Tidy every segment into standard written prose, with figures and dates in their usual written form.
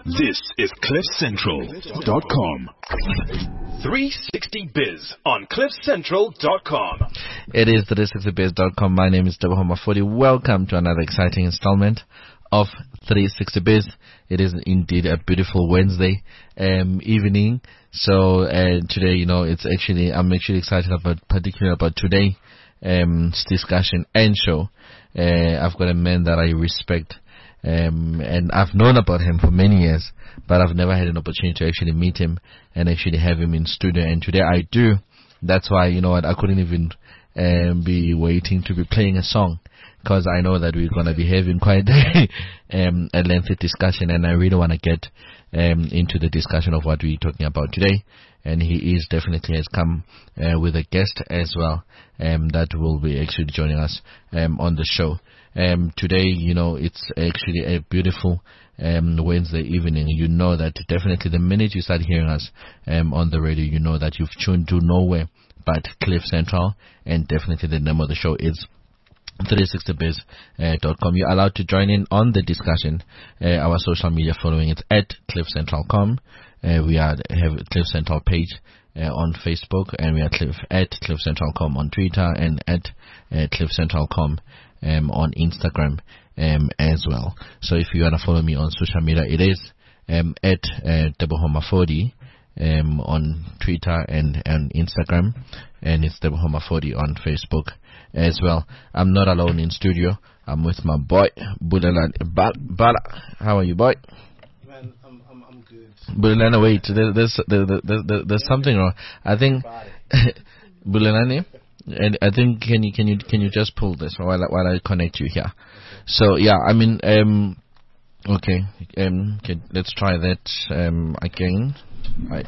This is CliffCentral.com. 360biz on CliffCentral.com. It is 360biz.com. My name is Teboho Mafodi. Welcome to another exciting installment of 360biz. It is indeed a beautiful Wednesday evening. So today, I'm actually excited particularly about today's discussion and show. I've got a man that I respect. And I've known about him for many years, but I've never had an opportunity to actually meet him and actually have him in studio. And today I do. That's why, I couldn't even be waiting to be playing a song, because I know that we're going to be having quite a lengthy discussion, and I really want to get into the discussion of what we're talking about today. And he is definitely has come with a guest as well that will be actually joining us on the show. Today, it's actually a beautiful Wednesday evening. You know that definitely the minute you start hearing us on the radio, you know that you've tuned to nowhere but Cliff Central, and definitely the name of the show is 360biz.com. You're allowed to join in on the discussion. Our social media following it's at CliffCentral.com. We have Cliff Central page on Facebook, and we are at CliffCentral.com on Twitter, and at CliffCentral.com on Instagram as well. So if you want to follow me on social media, it is at Teboho Mafodi on Twitter and Instagram, and it's Teboho Mafodi on Facebook as well. I'm not alone in studio. I'm with my boy Bulelani Bala. How are you, boy? Man, I'm good. Bulelani, wait, there's something wrong. I think Bulelani, and I think can you just pull this while I connect you here? So yeah, okay, let's try that again. Right.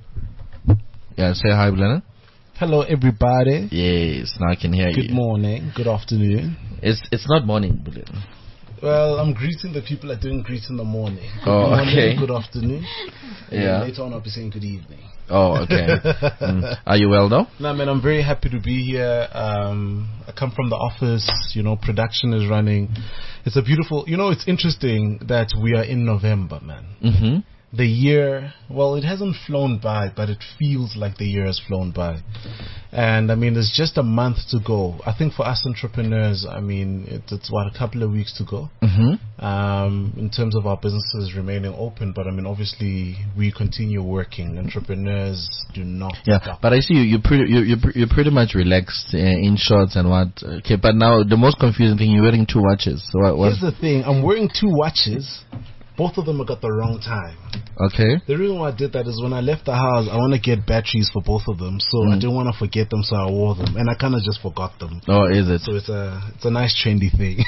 Yeah, say hi, Bulelani. Hello, everybody. Yes, now I can hear you. Good morning. Good afternoon. It's not morning, Bulelani. Well, I'm greeting the people that didn't greet in the morning. Good morning, okay. Good afternoon. Yeah. Later on, I'll be saying good evening. Oh, okay. Are you well, though? No, man, I'm very happy to be here. I come from the office. Production is running. It's a beautiful. It's interesting that we are in November, man. Mm-hmm. The year, well, it hasn't flown by, but it feels like the year has flown by. And there's just a month to go. I think for us entrepreneurs, it's a couple of weeks to go. Mm-hmm. In terms of our businesses remaining open, but obviously we continue working. Entrepreneurs do not stop. But I see you're pretty much relaxed in shorts and what. Okay, but now the most confusing thing, you're wearing two watches. So here's the thing: I'm wearing two watches. Both of them have got the wrong time. Okay. The reason why I did that is when I left the house, I want to get batteries for both of them, so I didn't want to forget them, so I wore them, and I kind of just forgot them. Oh, is it? So it's a nice trendy thing.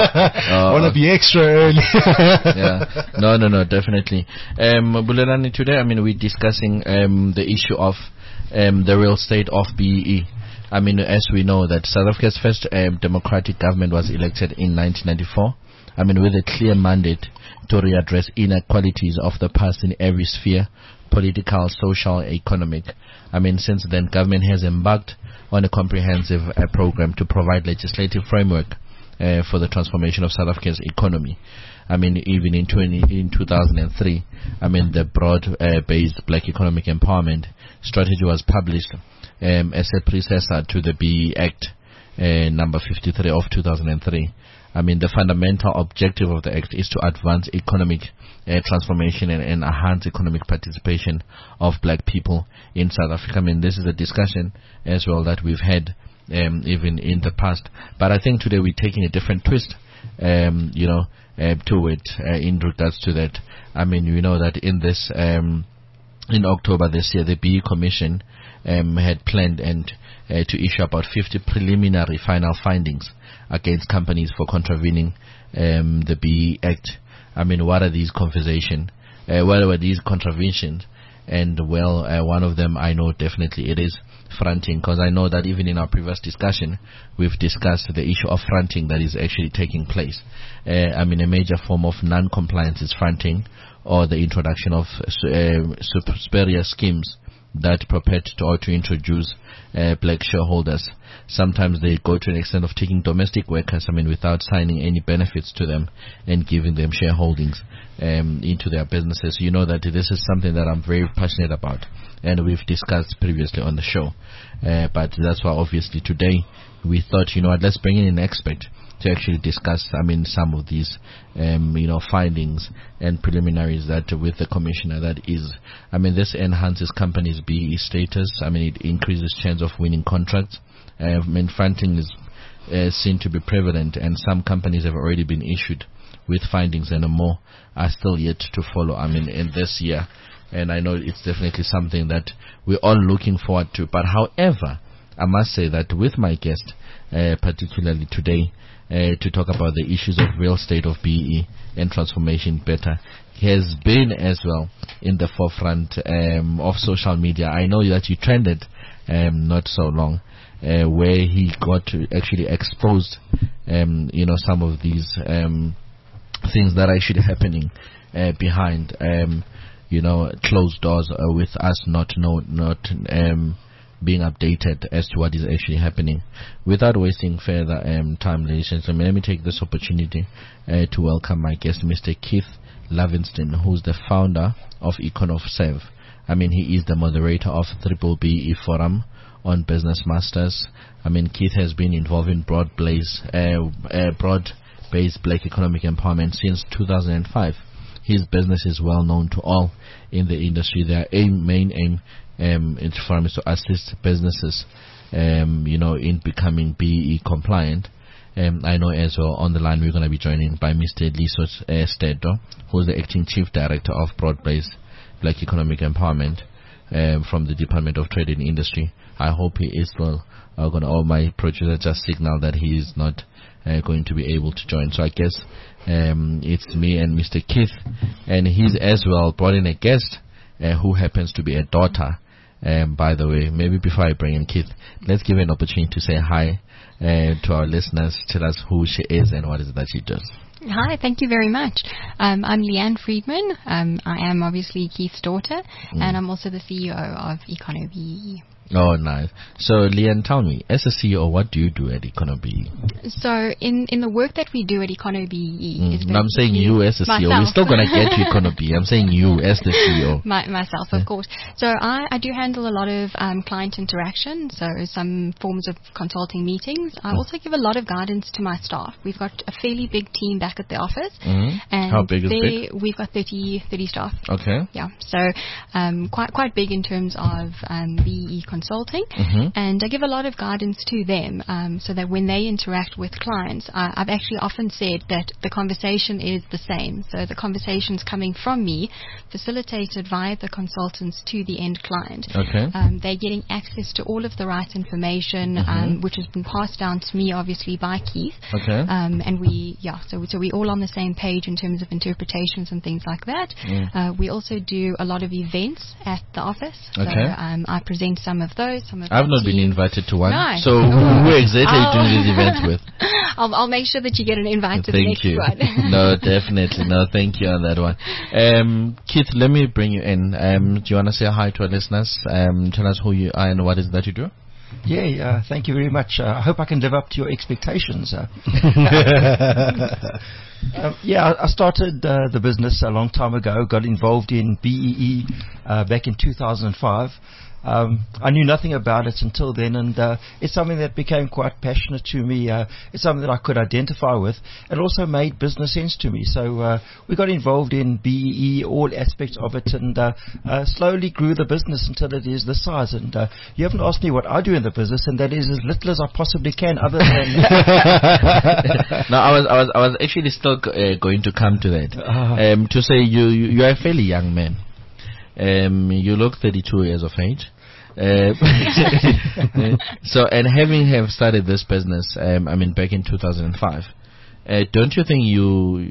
I want to be extra early. Yeah. No, definitely. Bulelani, today, we're discussing the issue of the real estate of BEE. As we know that South Africa's first democratic government was elected in 1994. With a clear mandate to readdress inequalities of the past in every sphere, political, social, economic. Since then, government has embarked on a comprehensive program to provide legislative framework for the transformation of South Africa's economy. Even in 2003, the broad-based Black Economic Empowerment Strategy was published as a predecessor to the BEE Act number 53 of 2003. The fundamental objective of the Act is to advance economic transformation and enhance economic participation of black people in South Africa. This is a discussion as well that we've had even in the past. But I think today we're taking a different twist, to it in regards to that. We know that in this, in October this year, the BEE Commission had planned to issue about 50 preliminary final findings against companies for contravening the BEE Act. What are these conversations? What were these contraventions? And one of them I know definitely it is fronting, because I know that even in our previous discussion we've discussed the issue of fronting that is actually taking place. A major form of non-compliance is fronting, or the introduction of spurious schemes that perpetuate or to introduce black shareholders. Sometimes they go to an extent of taking domestic workers, without signing any benefits to them and giving them shareholdings into their businesses. You know that this is something that I'm very passionate about, and we've discussed previously on the show. But that's why obviously today we thought, let's bring in an expert to actually discuss, some of these, findings and preliminaries that with the commissioner. That is, this enhances companies' BE status. It increases chance of winning contracts. Fronting is seen to be prevalent, and some companies have already been issued with findings, and more are still yet to follow. In this year, and I know it's definitely something that we're all looking forward to. But however, I must say that with my guest, particularly today, to talk about the issues of real estate of BE and transformation better, he has been as well in the forefront of social media. I know that you trended not so long, where he got to actually exposed some of these things that are actually happening behind closed doors, with us not being updated as to what is actually happening. Without wasting further time, ladies and gentlemen, let me take this opportunity to welcome my guest, Mr. Keith Lavinston, who's the founder of EconoServe. He is the moderator of Triple BE Forum on Business Masters. Keith has been involved in broad-based black economic empowerment since 2005. His business is well known to all in the industry. Their main aim in Forum is to assist businesses, in becoming BE compliant. I know as well on the line we're going to be joined by Mr. Liso Stedo, who is the acting chief director of Broad-Based Black Economic Empowerment from the Department of Trade and Industry. I hope he is well. All my producer just signaled that he is not going to be able to join. So I guess it's me and Mr. Keith, and he's as well brought in a guest who happens to be a daughter. By the way, maybe before I bring in Keith, let's give her an opportunity to say hi to our listeners. Tell us who she is and what is it that she does. Hi, thank you very much. I'm Leanne Friedman. I am obviously Keith's daughter, and I'm also the CEO of EconoBE. Oh, nice. So, Leanne, tell me, as a CEO, what do you do at EconoBE? So, in the work that we do at EconoBE is I'm saying you as a CEO. Myself. We're still going to get to EconoBE. I'm saying you as the CEO. Myself, of course. So, I do handle a lot of client interaction, so some forms of consulting meetings. I also give a lot of guidance to my staff. We've got a fairly big team back at the office. And how big is big? We've got 30 staff. Okay. Yeah, so quite big in terms of BE consulting, and I give a lot of guidance to them so that when they interact with clients, I've actually often said that the conversation is the same. So the conversation's coming from me, facilitated via the consultants to the end client. Okay. They're getting access to all of the right information, which has been passed down to me, obviously, by Keith. Okay. And so we're all on the same page in terms of interpretations and things like that. We also do a lot of events at the office. Okay. So I present some of those. I've not been invited to one. No. So who exactly are you doing these events with? I'll make sure that you get an invite to the next one. No, definitely. No, thank you on that one. Keith, let me bring you in. Do you want to say hi to our listeners? Tell us who you are and what is it that you do? Yeah, thank you very much. I hope I can live up to your expectations. I started the business a long time ago, got involved in BEE back in 2005. I knew nothing about it until then, and it's something that became quite passionate to me. It's something that I could identify with. It also made business sense to me. So we got involved in BEE, all aspects of it, and slowly grew the business until it is this size. And you haven't asked me what I do in the business, and that is as little as I possibly can, other than... No, I was actually still going to come to that. To say you are a fairly young man. You look 32 years of age. So, and having started this business, back in 2005, don't you think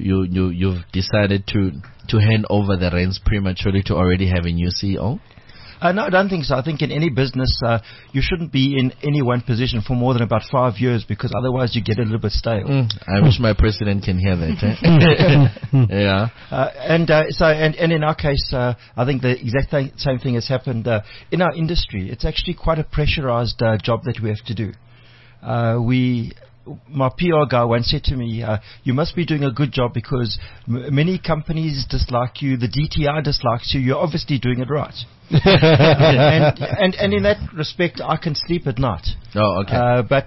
you've decided to hand over the reins prematurely to already have a new CEO? No, I don't think so. I think in any business, you shouldn't be in any one position for more than about 5 years, because otherwise you get a little bit stale. I wish my president can hear that. Yeah. And in our case, I think the exact same thing has happened in our industry. It's actually quite a pressurized job that we have to do. My PR guy once said to me, you must be doing a good job because many companies dislike you, the DTI dislikes you, you're obviously doing it right. and in that respect, I can sleep at night. Oh, okay. But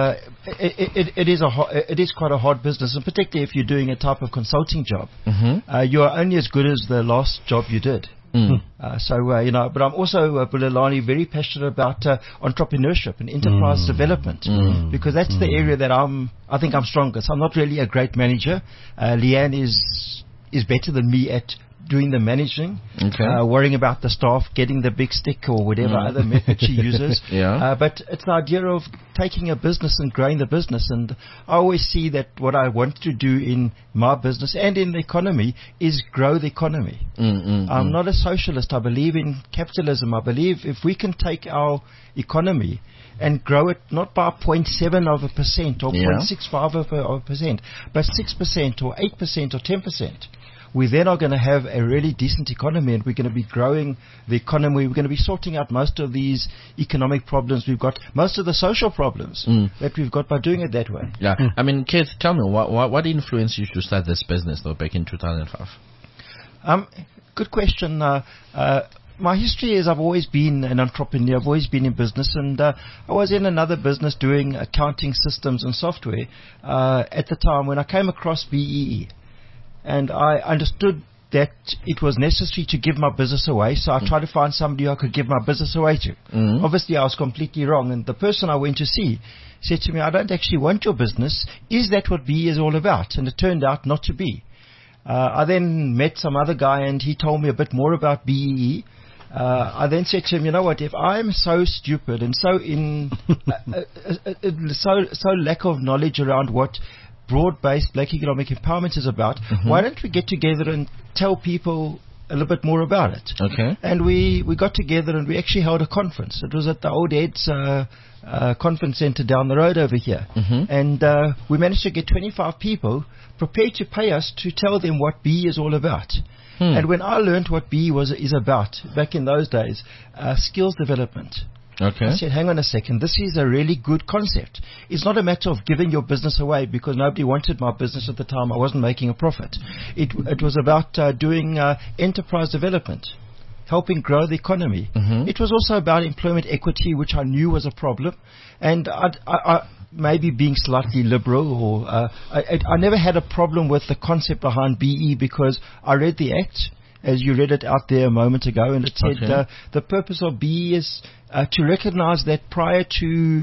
it is quite a hard business, and particularly if you're doing a type of consulting job, you are only as good as the last job you did. But I'm also, Bulelani, very passionate about entrepreneurship and enterprise development, because that's the area that I think I'm strongest. I'm not really a great manager. Leanne is better than me at doing the managing, worrying about the staff, getting the big stick or whatever other method she uses. But it's the idea of taking a business and growing the business. And I always see that what I want to do in my business and in the economy is grow the economy. I'm not a socialist. I believe in capitalism. I believe if we can take our economy and grow it not by 0.7% or 0.65%, but 6% or 8% or 10%. We then are going to have a really decent economy, and we're going to be growing the economy. We're going to be sorting out most of these economic problems we've got, most of the social problems that we've got by doing it that way. Yeah. I mean, Keith, tell me, what influenced you to start this business, though, back in 2005? Good question. My history is I've always been an entrepreneur. I've always been in business, and I was in another business doing accounting systems and software at the time when I came across BEE. And I understood that it was necessary to give my business away, so I tried to find somebody I could give my business away to. Obviously, I was completely wrong, and the person I went to see said to me, I don't actually want your business. Is that what BEE is all about? And it turned out not to be. I then met some other guy, and he told me a bit more about BEE. I then said to him, you know what, if I'm so stupid and so so lack of knowledge around what broad-based black economic empowerment is about, why don't we get together and tell people a little bit more about it? Okay. And we got together and we actually held a conference. It was at the Old Ed's conference center down the road over here. And we managed to get 25 people prepared to pay us to tell them what BEE is all about. And when I learned what BEE is about back in those days, skills development, Okay. I said, hang on a second, this is a really good concept. It's not a matter of giving your business away because nobody wanted my business at the time. I wasn't making a profit. It was about doing enterprise development, helping grow the economy. It was also about employment equity, which I knew was a problem. And I maybe being slightly liberal, or I never had a problem with the concept behind BEE because I read the Act, as you read it out there a moment ago, and it said the purpose of BEE is to recognize that prior to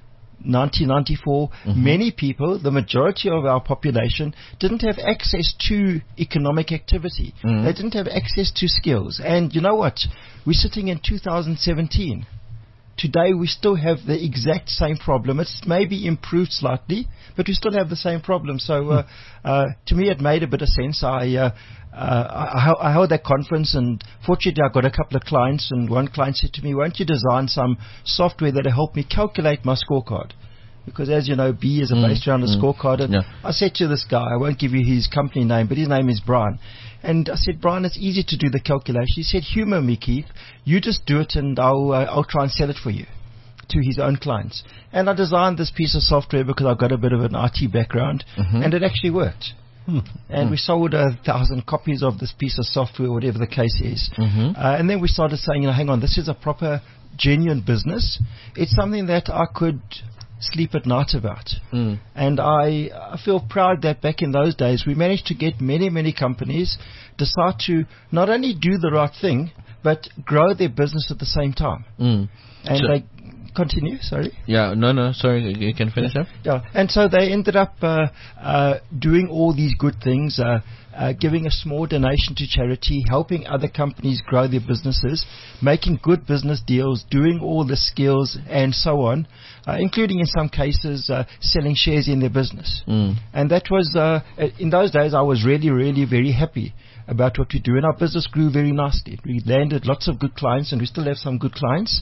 1994, many people, the majority of our population, didn't have access to economic activity. They didn't have access to skills. And you know what? We're sitting in 2017. Today we still have the exact same problem. It's maybe improved slightly, but we still have the same problem. So to me it made a bit of sense. I held that conference, and fortunately I got a couple of clients, and one client said to me, won't you design some software that will help me calculate my scorecard? Because as you know, BEE is based around a scorecard. And I said to this guy, I won't give you his company name, but his name is Brian. And I said, Brian, it's easy to do the calculation. He said, humour me, Keith. You just do it and I'll try and sell it for you to his own clients. And I designed this piece of software because I've got a bit of an IT background, and it actually worked. And we sold 1,000 copies of this piece of software, whatever the case is. And then we started saying, hang on, this is a proper, genuine business. It's something that I could sleep at night about. And I feel proud that back in those days we managed to get many companies decide to not only do the right thing but grow their business at the same time. And they continue, sorry? Sorry, you can finish up. And so they ended up doing all these good things, giving a small donation to charity, helping other companies grow their businesses, making good business deals, doing all the skills and so on, including in some cases selling shares in their business. And that was, in those days I was really very happy about what we do, and our business grew very nicely. We landed lots of good clients, and we still have some good clients.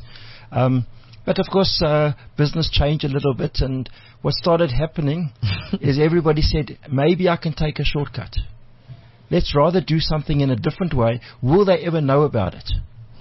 But of course, business changed a little bit, and what started happening is everybody said, maybe I can take a shortcut. Let's rather do something in a different way. Will they ever know about it?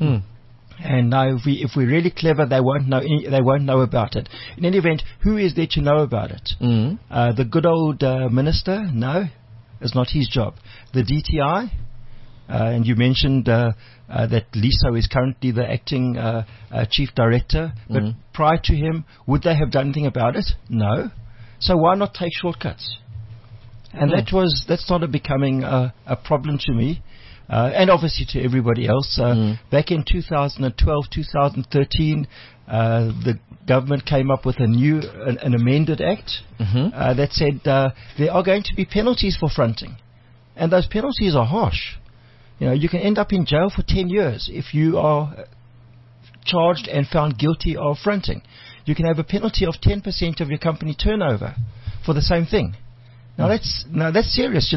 And now, if we're really clever, they won't know about it. In any event, who is there to know about it? The good old minister? No, it's not his job. The DTI? And you mentioned that Liso is currently the acting chief director. But prior to him, would they have done anything about it? No. So why not take shortcuts? And that started becoming a problem to me. And obviously to everybody else. Back in 2012, 2013, the government came up with an amended act that said there are going to be penalties for fronting. And those penalties are harsh. You can end up in jail for 10 years if you are charged and found guilty of fronting. You can have a penalty of 10% of your company turnover for the same thing. Now that's serious.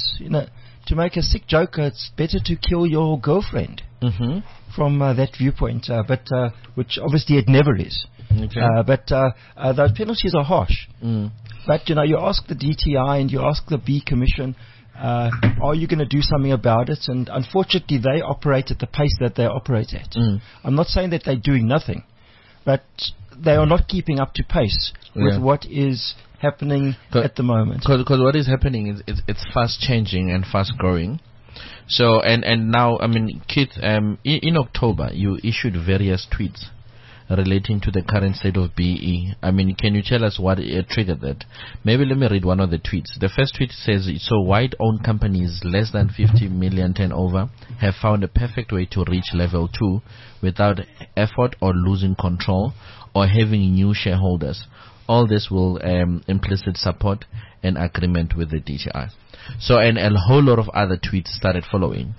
To make a sick joke, it's better to kill your girlfriend from that viewpoint, but which obviously it never is. Okay. But those penalties are harsh. But you ask the DTI and you ask the B Commission, are you going to do something about it? And unfortunately, they operate at the pace that they operate at. I'm not saying that they're doing nothing, but they are not keeping up to pace with what is happening at the moment. Because what is happening is it's fast changing and fast growing. So and now, Keith, in October you issued various tweets relating to the current state of BEE. Can you tell us what triggered that? Maybe let me read one of the tweets. The first tweet says, so white-owned companies less than 50 million turnover have found a perfect way to reach level 2 without effort or losing control or having new shareholders. All this will implicit support and agreement with the DTI. So, and a whole lot of other tweets started following,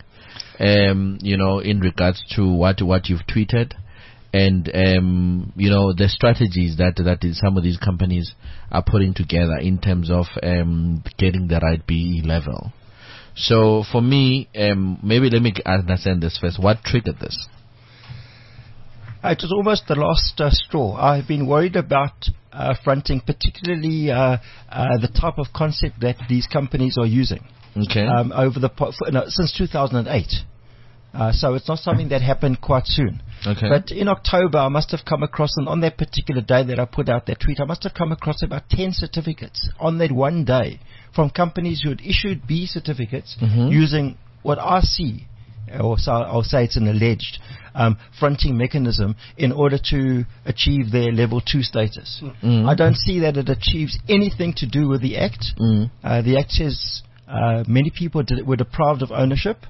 in regards to what you've tweeted, and the strategies that some of these companies are putting together in terms of getting the right BE level. So, for me, maybe let me understand this first. What triggered this? It was almost the last straw. I've been worried about fronting, particularly the type of concept that these companies are using. Okay. Since 2008. So it's not something that happened quite soon. Okay. But in October, I must have come across, and on that particular day that I put out that tweet, I must have come across about 10 certificates on that one day from companies who had issued B certificates using what I see, or so I'll say it's an alleged fronting mechanism in order to achieve their level 2 status. I don't see that it achieves anything to do with the Act. The Act says many people were deprived of ownership.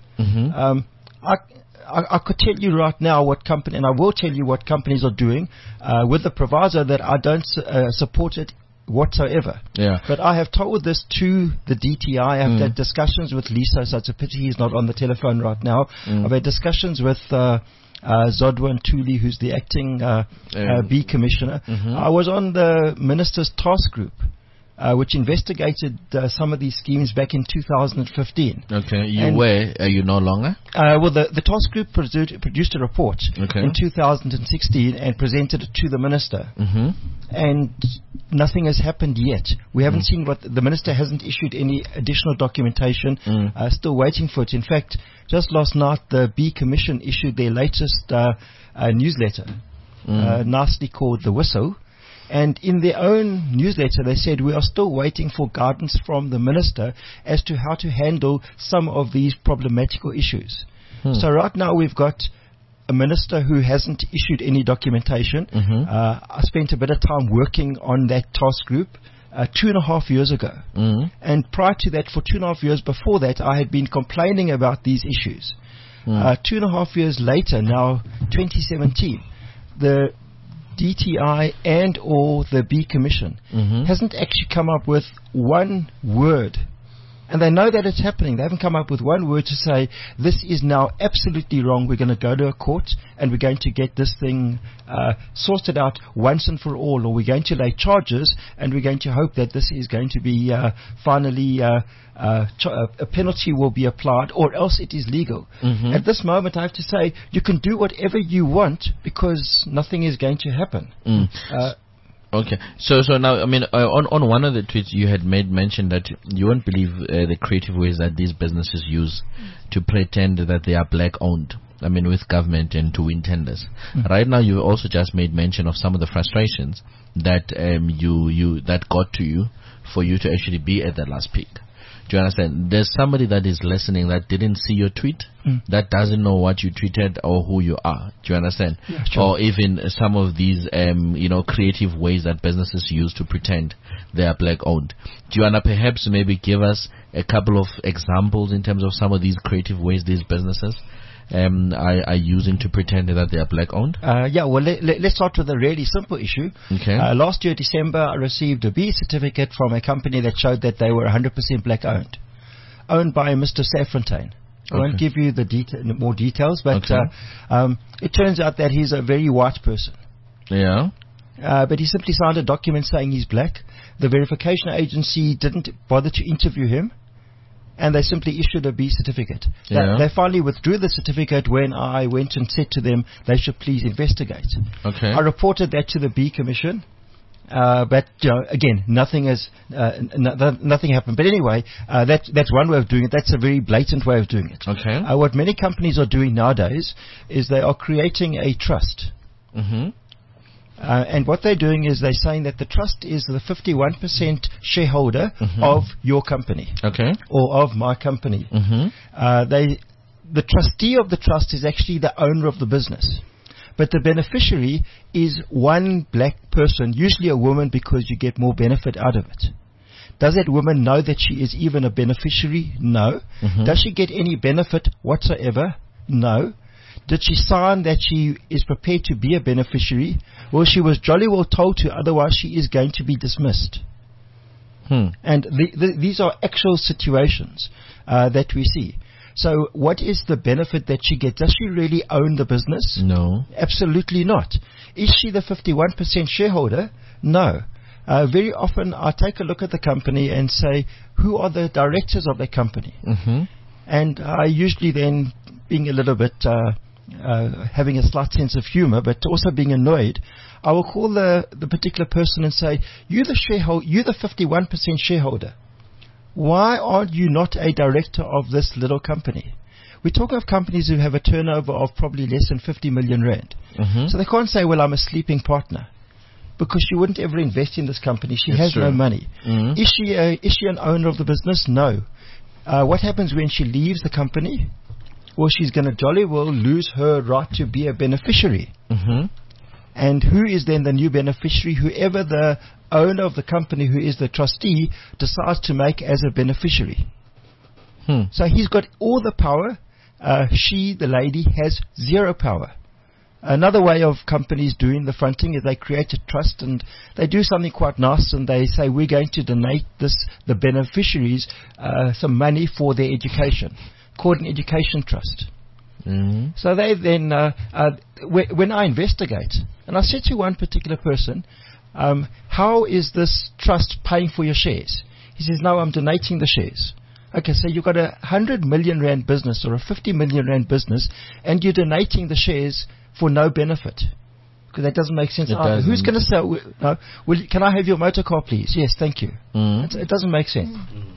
I could tell you right now what company, and I will tell you what companies are doing with the proviso that I don't support it whatsoever. Yeah. But I have told this to the DTI. I have had discussions with Liso, so it's a pity he's not on the telephone right now. I've had discussions with Zodwa Ntuli, who's the acting B Commissioner. I was on the Minister's Task Group, which investigated some of these schemes back in 2015. Okay, are you no longer? Well, the task group produced a report in 2016 and presented it to the minister. And nothing has happened yet. We haven't seen the minister hasn't issued any additional documentation. Still waiting for it. In fact, just last night, the B Commission issued their latest newsletter, nicely called The Whistle. And in their own newsletter, they said, we are still waiting for guidance from the minister as to how to handle some of these problematical issues. So right now we've got a minister who hasn't issued any documentation. I spent a bit of time working on that task group 2.5 years ago. And prior to that, for 2.5 years before that, I had been complaining about these issues. 2.5 years later, now 2017, the DTI and or the B Commission hasn't actually come up with one word And they know that it's happening. They haven't come up with one word to say, this is now absolutely wrong. We're going to go to a court and we're going to get this thing sorted out once and for all. Or we're going to lay charges and we're going to hope that this is going to be finally a penalty will be applied, or else it is legal. At this moment, I have to say, you can do whatever you want because nothing is going to happen. Okay, so now, I mean, on one of the tweets you had made mention that you won't believe the creative ways that these businesses use to pretend that they are black owned. I mean, with government and to win tenders. Right now, you also just made mention of some of the frustrations that that got to you for you to actually be at that last peak. Do you understand? There's somebody that is listening that didn't see your tweet, that doesn't know what you tweeted or who you are. Do you understand? Yeah, sure. Or even some of these, creative ways that businesses use to pretend they are black owned. Do you want to perhaps maybe give us a couple of examples in terms of some of these creative ways these businesses are using to pretend that they are black owned? Well, let's start with a really simple issue. Okay. Last year, December, I received a B certificate from a company that showed that they were 100% black owned by Mr. Saffontaine. I won't give you the more details, but it turns out that he's a very white person. Yeah. But he simply signed a document saying he's black. The verification agency didn't bother to interview him, and they simply issued a B certificate. Yeah. They finally withdrew the certificate when I went and said to them they should please investigate. Okay. I reported that to the B Commission, but again, nothing happened. But anyway, that's one way of doing it. That's a very blatant way of doing it. Okay. What many companies are doing nowadays is they are creating a trust. And what they're doing is they're saying that the trust is the 51% shareholder of your company. Okay. Or of my company. The trustee of the trust is actually the owner of the business. But the beneficiary is one black person, usually a woman, because you get more benefit out of it. Does that woman know that she is even a beneficiary? No. Does she get any benefit whatsoever? No. Did she sign that she is prepared to be a beneficiary? Well, she was jolly well told to, otherwise she is going to be dismissed. And these are actual situations that we see. So what is the benefit that she gets? Does she really own the business? No. Absolutely not. Is she the 51% shareholder? No. Very often I take a look at the company and say, who are the directors of the company? And I usually then, being a little bit, having a slight sense of humor, but also being annoyed, I will call the particular person and say, you're the 51% shareholder. Why aren't you not a director of this little company? We talk of companies who have a turnover of probably less than 50 million rand. So they can't say, well, I'm a sleeping partner, because she wouldn't ever invest in this company. She has no money. Is she an owner of the business? No. What happens when she leaves the company? Well, she's going to jolly well lose her right to be a beneficiary. And who is then the new beneficiary? Whoever the owner of the company, who is the trustee, decides to make as a beneficiary. So he's got all the power. She, the lady, has zero power. Another way of companies doing the fronting is they create a trust and they do something quite nice, and they say, we're going to donate the beneficiaries some money for their education, called an education trust. So they then, when I investigate, and I said to one particular person, how is this trust paying for your shares? He says, no, I'm donating the shares. Okay, so you've got a 100 million rand business or a 50 million rand business, and you're donating the shares for no benefit. Because that doesn't make sense. Who's going to sell? Can I have your motor car, please? Yes, thank you. It doesn't make sense.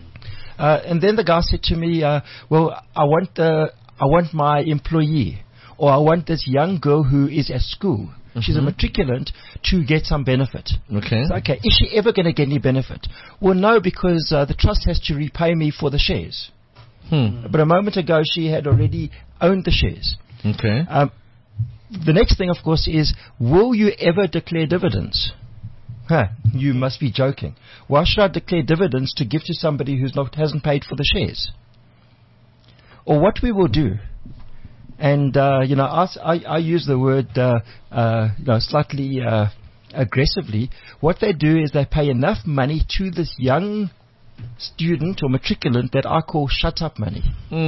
And then the guy said to me, well, I want my employee, or I want this young girl who is at school. She's a matriculant, to get some benefit. Okay. So, okay, is she ever going to get any benefit? Well, no, because the trust has to repay me for the shares. But a moment ago, she had already owned the shares. Okay. The next thing, of course, is, will you ever declare dividends? You must be joking. Why should I declare dividends to give to somebody who hasn't paid for the shares? Or what we will do, and I use the word slightly aggressively. What they do is they pay enough money to this young student or matriculant that I call shut up money.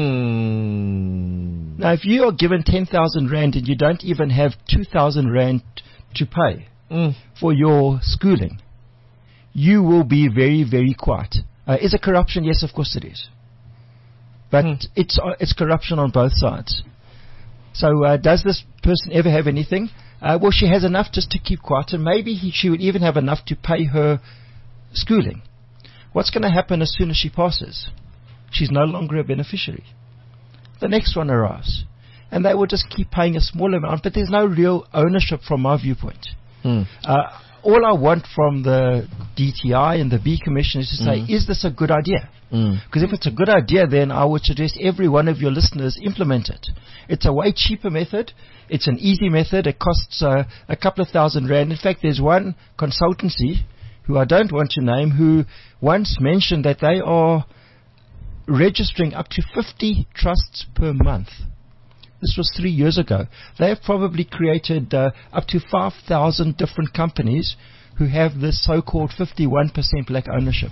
Mm. Now, if you are given 10,000 rand and you don't even have 2,000 rand to pay for your schooling, you will be very, very quiet. Is it corruption? Yes, of course it is. But it's corruption on both sides. So does this person ever have anything? Well, she has enough just to keep quiet, and maybe she would even have enough to pay her schooling. What's going to happen as soon as she passes? She's no longer a beneficiary. The next one arrives, and they will just keep paying a small amount, but there's no real ownership from my viewpoint. All I want from the DTI and the B Commission is to say, is this a good idea? Because if it's a good idea, then I would suggest every one of your listeners implement it. It's a way cheaper method. It's an easy method. It costs a couple of thousand rand. In fact, there's one consultancy, who I don't want to name, who once mentioned that they are registering up to 50 trusts per month. This was 3 years ago. They have probably created up to 5,000 different companies who have this so-called 51% black ownership.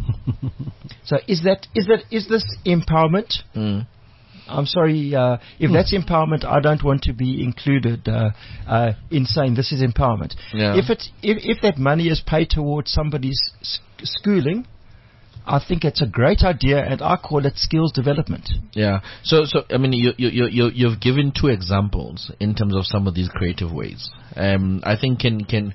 So is this empowerment? I'm sorry, if that's empowerment, I don't want to be included in saying this is empowerment. Yeah. If that money is paid towards somebody's schooling, I think it's a great idea, and I call it skills development. Yeah. So I mean, you've given two examples in terms of some of these creative ways. I think can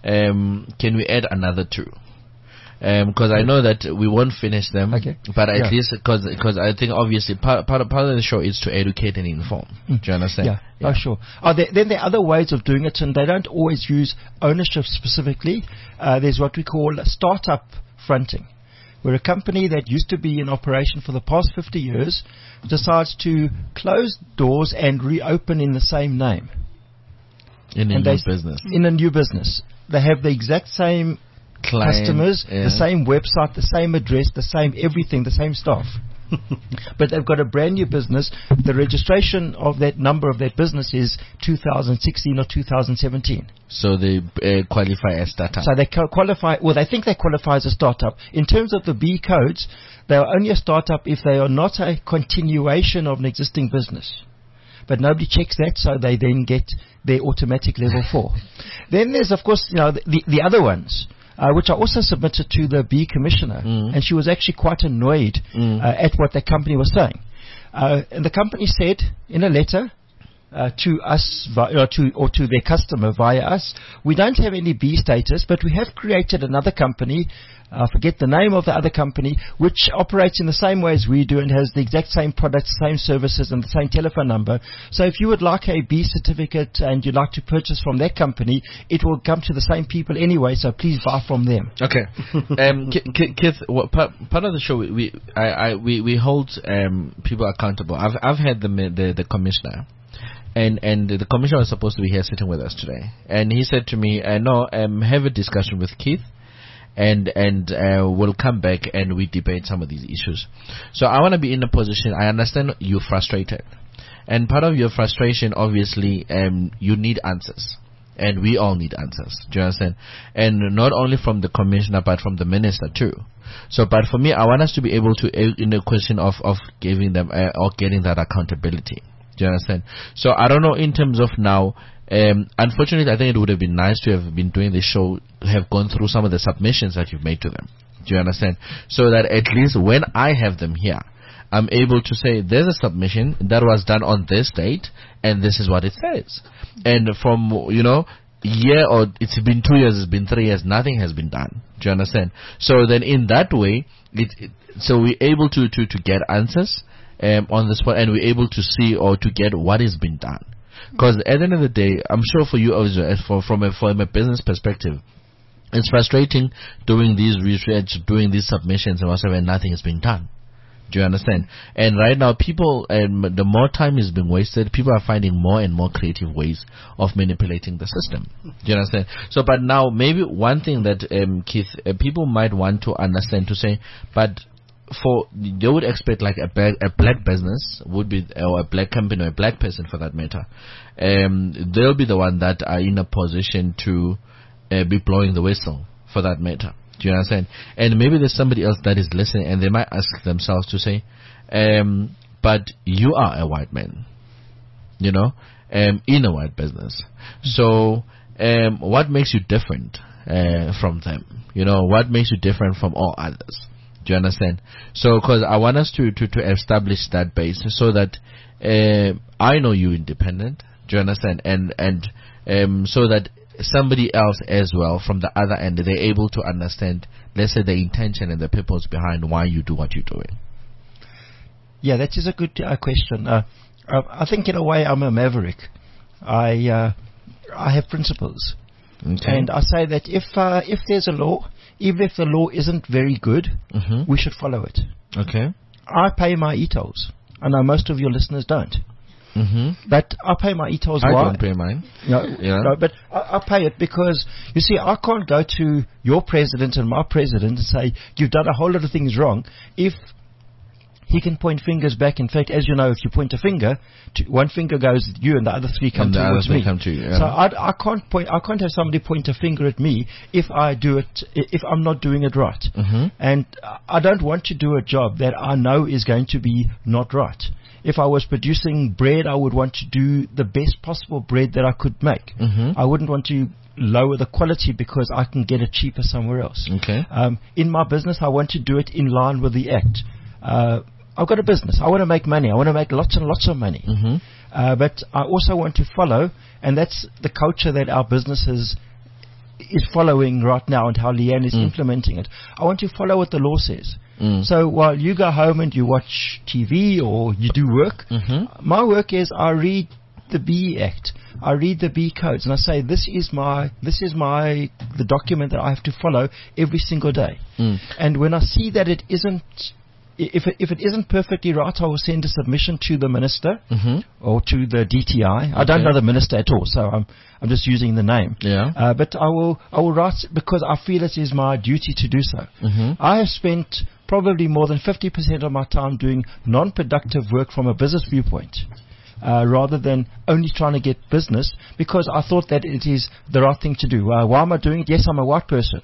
we add another two? Because I know that we won't finish them, but at least because I think obviously part of the show is to educate and inform. Do you understand? Yeah. Oh, sure. Then there are other ways of doing it, and they don't always use ownership specifically. There's what we call startup fronting, where a company that used to be in operation for the past 50 years decides to close doors and reopen in the same name. In a new business. They have the exact same customers, the same website, the same address, the same everything, the same staff. But they've got a brand new business. The registration of that number of that business is 2016 or 2017. So they qualify as startup. So they qualify. Well, they think they qualify as a startup. In terms of the B codes, they are only a startup if they are not a continuation of an existing business. But nobody checks that, so they then get their automatic level 4. Then there's, of course, the other ones. Which I also submitted to the B Commissioner, and she was actually quite annoyed at what the company was saying. And the company said in a letter to us, to their customer via us, we don't have any B status, but we have created another company, I forget the name of the other company, which operates in the same way as we do and has the exact same products, same services, and the same telephone number. So if you would like a B certificate and you'd like to purchase from that company, it will come to the same people anyway, so please buy from them. Okay. Keith, part of the show, we hold people accountable. I've had the commissioner. And the commissioner was supposed to be here sitting with us today. And he said to me, have a discussion with Keith. And we'll come back and we debate some of these issues. So I want to be in a position, I understand you're frustrated. And part of your frustration, obviously, you need answers. And we all need answers. Do you understand? And not only from the commissioner, but from the minister too. So, but for me, I want us to be able to, in the question of giving them, or getting that accountability. Do you understand? So I don't know in terms of now, unfortunately, I think it would have been nice to have been doing the show, have gone through some of the submissions that you've made to them. Do you understand? So that at least when I have them here, I'm able to say, there's a submission that was done on this date, and this is what it says. And from, year, or it's been 2 years, it's been 3 years, nothing has been done. Do you understand? So then in that way, so we're able to get answers on the spot, and we're able to see or to get what is being done. Because at the end of the day, I'm sure for you also, from a business perspective, it's frustrating doing these research, doing these submissions and whatever, and nothing is being done. Do you understand? And right now, people, the more time is being wasted, people are finding more and more creative ways of manipulating the system. Do you understand? So, but now, maybe one thing that, Keith, people might want to understand, to say, but they would expect like a black business would be, or a black company, or a black person for that matter, they'll be the one that are in a position to be blowing the whistle for that matter. Do you understand? And maybe there's somebody else that is listening, and they might ask themselves to say, but you are a white man, you know, in a white business. So, what makes you different from them? You know, what makes you different from all others? Do you understand? So, because I want us to establish that base so that I know you independent. Do you understand? And so that somebody else as well from the other end, they're able to understand, let's say, the intention and the purpose behind why you do what you're doing. Yeah, that is a good question. I think in a way I'm a maverick. I have principles. Okay. And I say that if there's a law, even if the law isn't very good, we should follow it. Okay. I pay my e-tolls. I know most of your listeners don't. But I pay my e-tolls. I why? don't pay mine. No, but I pay it because, you see, I can't go to your president and my president and say, you've done a whole lot of things wrong, if he can point fingers back. In fact, as you know, if you point a finger, one finger goes at you and the other three come towards me. So I can't have somebody point a finger at me if I'm not doing it right. And I don't want to do a job that I know is going to be not right. If I was producing bread, I would want to do the best possible bread that I could make. I wouldn't want to lower the quality because I can get it cheaper somewhere else. Okay. In my business, I want to do it in line with the Act. I've got a business. I want to make money. I want to make lots and lots of money. But I also want to follow, and that's the culture that our business is following right now and how Leanne is implementing it. I want to follow what the law says. So while you go home and you watch TV or you do work, my work is I read the BE Act. I read the BE codes and I say, this is the document that I have to follow every single day. And when I see that it isn't, if it isn't perfectly right, I will send a submission to the minister or to the DTI. I don't know the minister at all, so I'm just using the name. Yeah. But I will write because I feel it is my duty to do so. I have spent probably more than 50% of my time doing non-productive work from a business viewpoint, rather than only trying to get business, because I thought that it is the right thing to do. Why am I doing it? Yes, I'm a white person.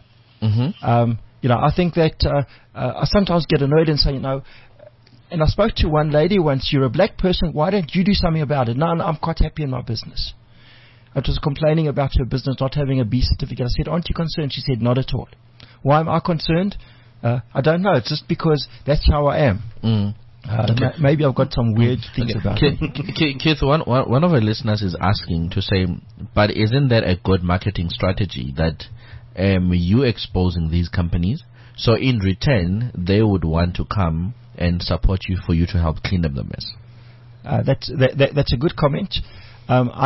I think that I sometimes get annoyed and say, and I spoke to one lady once, you're a black person, why don't you do something about it? No, I'm quite happy in my business. I was complaining about her business not having a B certificate. I said, aren't you concerned? She said, not at all. Why am I concerned? I don't know. It's just because that's how I am. Maybe I've got some weird things about me. Keith, one of our listeners is asking to say, but isn't that a good marketing strategy that you exposing these companies, so in return they would want to come and support you for you to help clean up the mess? That's a good comment. I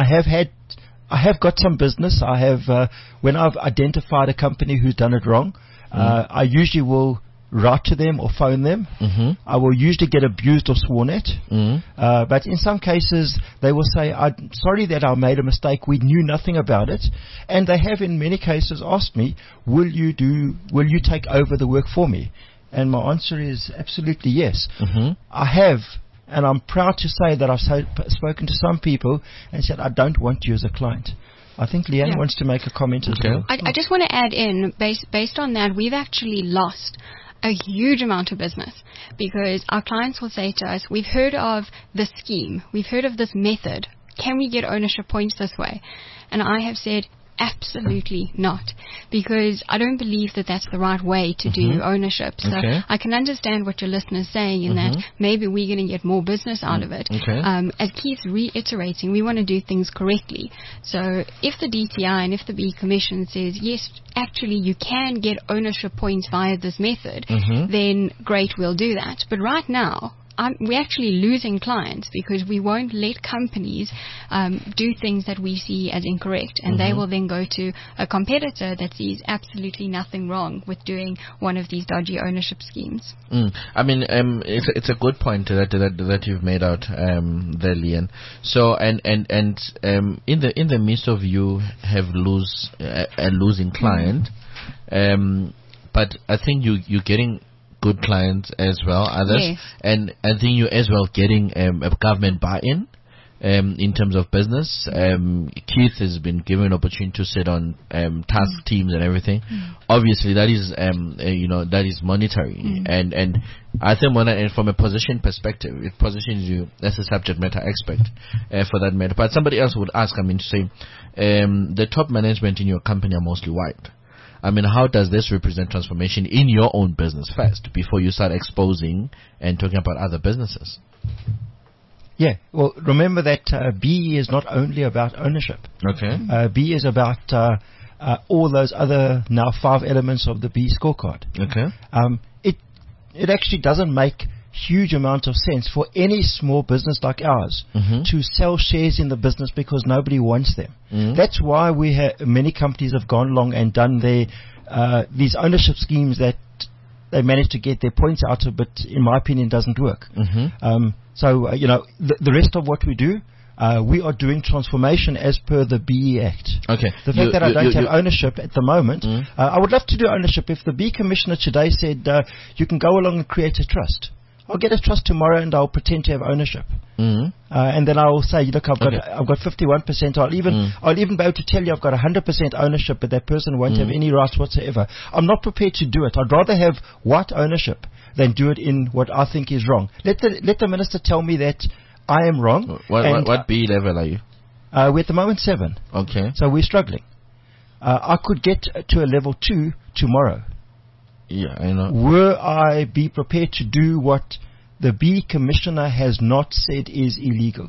have got some business. I have when I've identified a company who's done it wrong, I usually will write to them or phone them. I will usually get abused or sworn at. But in some cases, they will say, I'm sorry that I made a mistake. We knew nothing about it. And they have in many cases asked me, will you take over the work for me? And my answer is absolutely yes. I have. And I'm proud to say that I've spoken to some people and said, I don't want you as a client. I think Leanne wants to make a comment as well. I just want to add in, based on that, we've actually lost a huge amount of business because our clients will say to us, we've heard of this scheme, we've heard of this method, can we get ownership points this way? And I have said, absolutely not, because I don't believe that that's the right way to do ownership. So I can understand what your listener's saying in that maybe we're going to get more business out of it. As Keith's reiterating, we want to do things correctly. So if the DTI and if the B Commission says, yes, actually you can get ownership points via this method, then great, we'll do that. But right now, we're actually losing clients because we won't let companies do things that we see as incorrect, and they will then go to a competitor that sees absolutely nothing wrong with doing one of these dodgy ownership schemes. I mean, it's a good point that you've made out there, Leanne. So and in the midst of you have a losing client, but I think you're getting good clients as well, others, and I think you as well getting a government buy-in in terms of business. Keith has been given an opportunity to sit on task teams and everything. Obviously, that is that is monetary, and I think from a position perspective, it positions you as a subject matter expert for that matter. But somebody else would ask, to say, the top management in your company are mostly white. How does this represent transformation in your own business first, before you start exposing and talking about other businesses? Yeah, well, remember that BE is not only about ownership. Okay. BE is about all those other now 5 elements of the B scorecard. Okay. It actually doesn't make huge amount of sense for any small business like ours to sell shares in the business because nobody wants them. That's why many companies have gone along and done these ownership schemes that they managed to get their points out of, but in my opinion doesn't work. So the rest of what we do, we are doing transformation as per the BE Act. Okay. The fact that I don't have ownership at the moment, I would love to do ownership. If the B Commissioner today said you can go along and create a trust, I'll get a trust tomorrow and I'll pretend to have ownership. And then I'll say, look, I've got 51%. I'll even be able to tell you I've got 100% ownership, but that person won't have any rights whatsoever. I'm not prepared to do it. I'd rather have white ownership than do it in what I think is wrong. Let the minister tell me that I am wrong. What B level are you? We're at the moment 7. Okay. So we're struggling. I could get to a level 2 tomorrow. Yeah, I know. Were I be prepared to do what the B Commissioner has not said is illegal?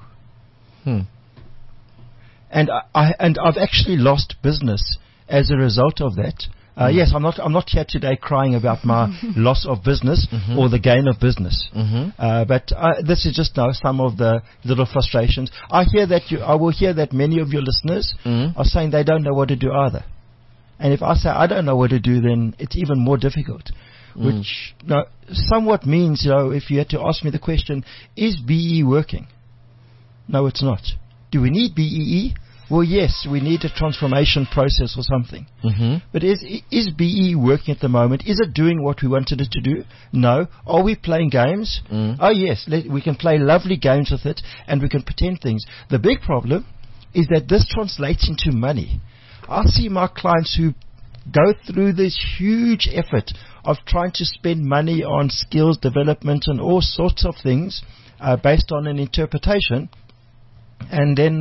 And I've actually lost business as a result of that. Yes, I'm not here today crying about my loss of business or the gain of business. But this is just now some of the little frustrations. I will hear that many of your listeners are saying they don't know what to do either. And if I say I don't know what to do, then it's even more difficult. Which somewhat means, if you had to ask me the question, is BE working? No, it's not. Do we need BEE? Well, yes, we need a transformation process or something. But is BE working at the moment? Is it doing what we wanted it to do? No. Are we playing games? Oh, yes, we can play lovely games with it and we can pretend things. The big problem is that this translates into money. I see my clients who go through this huge effort of trying to spend money on skills development and all sorts of things based on an interpretation, and then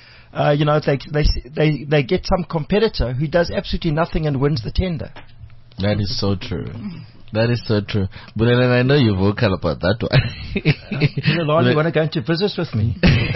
they get some competitor who does absolutely nothing and wins the tender. That is so true. That is so true. But I know you're vocal about that one. You want to go into business with me?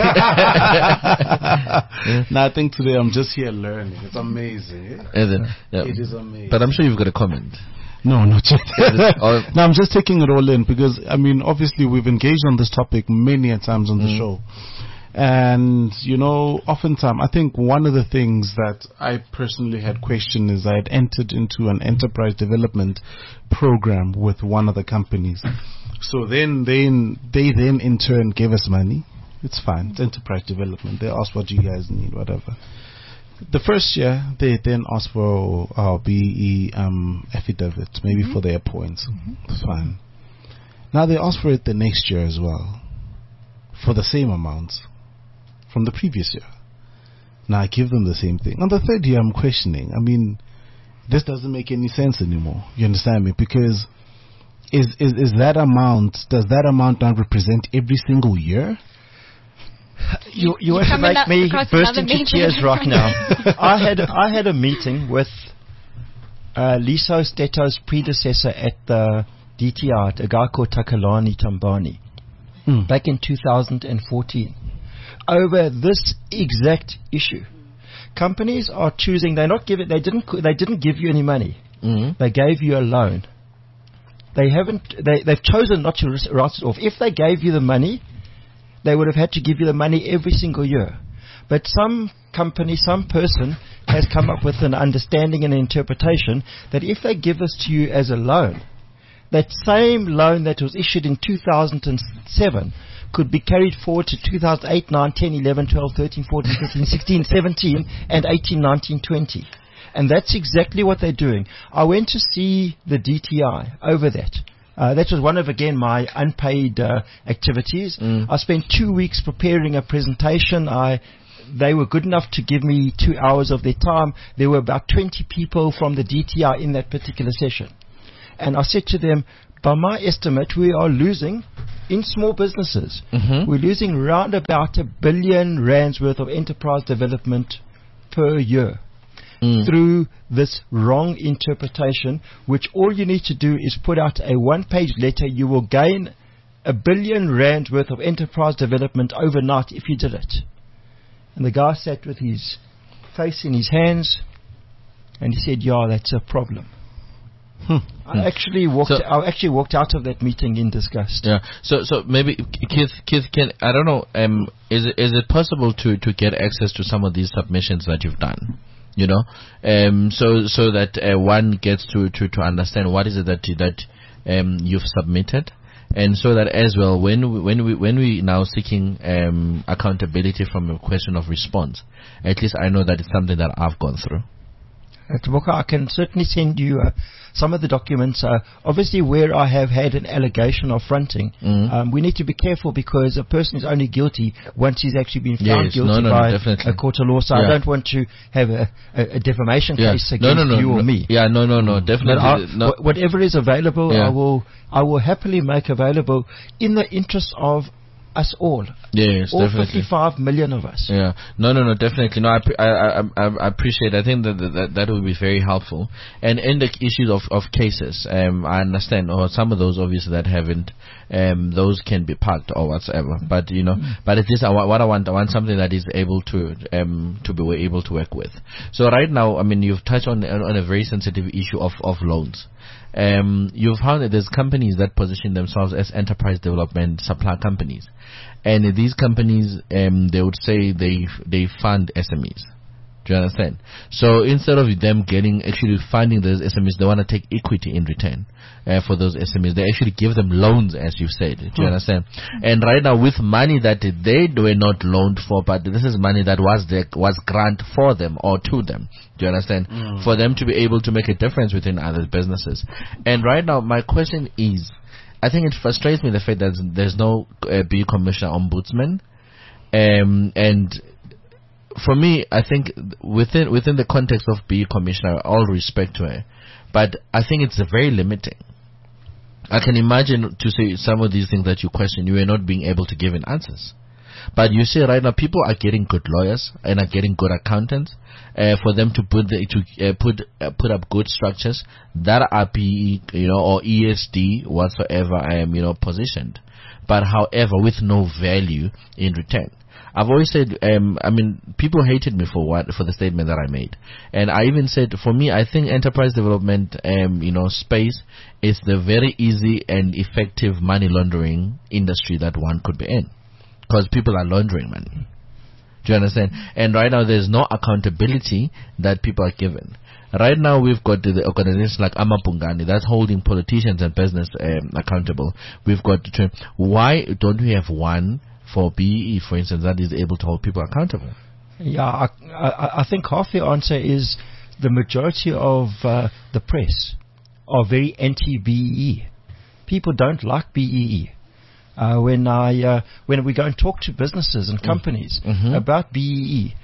No, I think today I'm just here learning. It's amazing. It is amazing. But I'm sure you've got a comment. No, not yet. No, I'm just taking it all in because, obviously we've engaged on this topic many a times on the show. And, oftentimes, I think one of the things that I personally had questioned is I had entered into an enterprise development program with one of the companies. So then they in turn gave us money. It's fine. It's enterprise development. They asked what you guys need, whatever. The first year, they then asked for our BE affidavit, maybe for their points. It's fine. Now they asked for it the next year as well, for the same amounts from the previous year. Now I give them the same thing. On the third year, I'm questioning. This doesn't make any sense anymore. You understand me? Because is that amount, does that amount not represent every single year? You want to make me burst into tears right now. I had a meeting with Liso Steto's predecessor at the DTI, a guy called Takalani Tambani, back in 2014, over this exact issue. Companies are choosing. They didn't give you any money. They gave you a loan. They've chosen not to write it off. If they gave you the money, they would have had to give you the money every single year. But some company, some person has come up with an understanding and an interpretation that if they give this to you as a loan, that same loan that was issued in 2007 could be carried forward to 2008, 9, 10, 11, 12, 13, 14, 15, 16, 17, and 18, 19, 20. And that's exactly what they're doing. I went to see the DTI over that. That was one of, again, my unpaid activities. I spent 2 weeks preparing a presentation. They were good enough to give me 2 hours of their time. There were about 20 people from the DTI in that particular session. And I said to them, by my estimate, we are losing, in small businesses, we're losing round about R1 billion worth of enterprise development per year. Through this wrong interpretation, which all you need to do is put out a one-page letter. You will gain R1 billion worth of enterprise development overnight if you did it. And the guy sat with his face in his hands, and he said, "Yeah, that's a problem." I actually walked out of that meeting in disgust. Yeah. So maybe Keith, I don't know. Is it possible to get access to some of these submissions that you've done? You know, so that one gets to understand what is it that you've submitted, and so that as well when we now seeking accountability from a question of response, at least I know that it's something that I've gone through. I can certainly send you some of the documents. Obviously, where I have had an allegation of fronting, we need to be careful because a person is only guilty once he's actually been found guilty by a court of law. So I don't want to have a defamation case against you or me. Yeah, no, definitely. Whatever is available, I will happily make available in the interest of us all. Yes, all definitely. 55 million of us. Yeah. No, definitely. No, I appreciate. I think that would be very helpful. And in the issues of cases, I understand, or some of those obviously that haven't, those can be parked or whatsoever. But but at least I want something that is able to be able to work with. So right now, I mean, you've touched on a very sensitive issue of loans. You've found that there's companies that position themselves as enterprise development supply companies, and these companies, they would say they fund SMEs. Do you understand? So instead of them actually funding those SMEs, they want to take equity in return for those SMEs. They actually give them loans, as you said. Do you understand? And right now, with money that they were not loaned for, but this is money that was granted for them or to them. Do you understand? For them to be able to make a difference within other businesses. And right now, my question is, I think it frustrates me the fact that there's no BEE Commissioner Ombudsman, and for me, I think within the context of BEE Commissioner, all respect to her, but I think it's very limiting. I can imagine to say some of these things that you question, you are not being able to give in answers. But you see right now, people are getting good lawyers and are getting good accountants for them to put up good structures that are BEE, or ESD whatsoever, positioned, but however with no value in return. I've always said, people hated me for the statement that I made. And I even said, for me, I think enterprise development, space is the very easy and effective money laundering industry that one could be in. Because people are laundering money. Do you understand? And right now, there's no accountability that people are given. Right now, we've got the organizations like Amapungani that's holding politicians and business accountable. We've got why don't we have one for BEE, for instance, that is able to hold people accountable? Yeah, I think half the answer is the majority of the press are very anti-BEE. People don't like BEE. When we go and talk to businesses and companies about BEE,